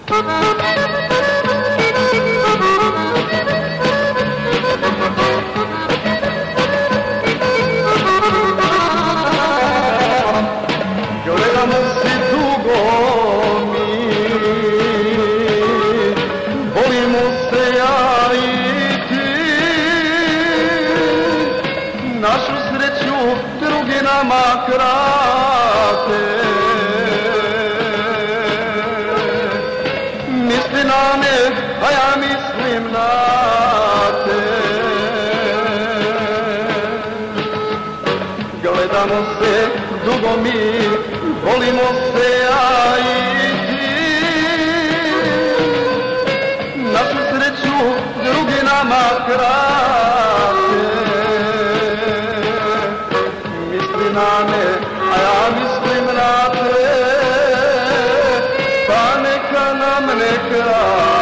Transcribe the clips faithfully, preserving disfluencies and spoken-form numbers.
Gledamo se dugo mi, volimo se ja i ti, našu sreću drugi nama krate. Misli na me, a ja mislim na te. Gledamo se dugo mi, volimo se ja i ti, našu sreću drugi nama krate. Misli na me, a ja mislim na te, pa neka nam ne krate.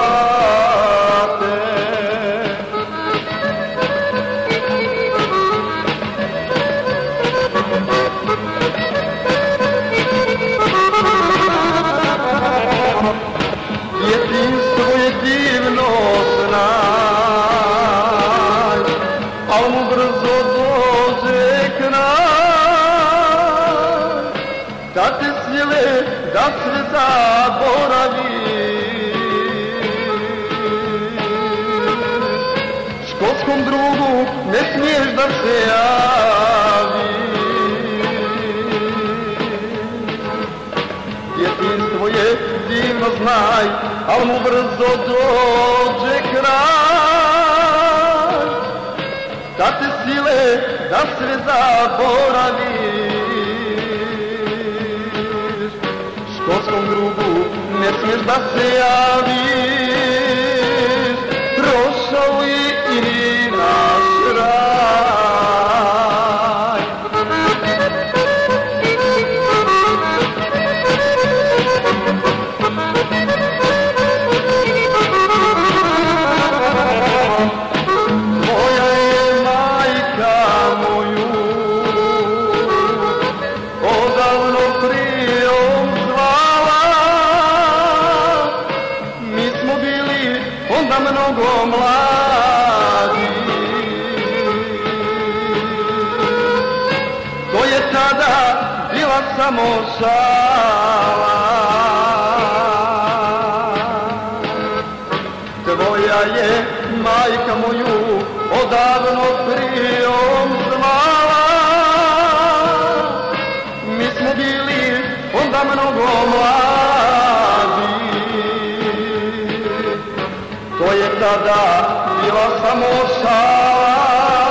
Djetinstvo je divno znaj, al mu brzo dođe kraj. Da te sjele, da sve zaboravi, školskom drugu ne smiješ da se javi. Djetinstvo je divno znaj, al mu brzo dođe kraj. Da te sile, da sve zaboraviš, školskom drugu ne smiješ da se javiš. Prošao je i naš raj. Onda mnogo mladi, to je tada bila samo šala. Tvoja je majka moju odavno prijom zvala. Mi smo bili onda mnogo mladi, to je tada bila samo šala.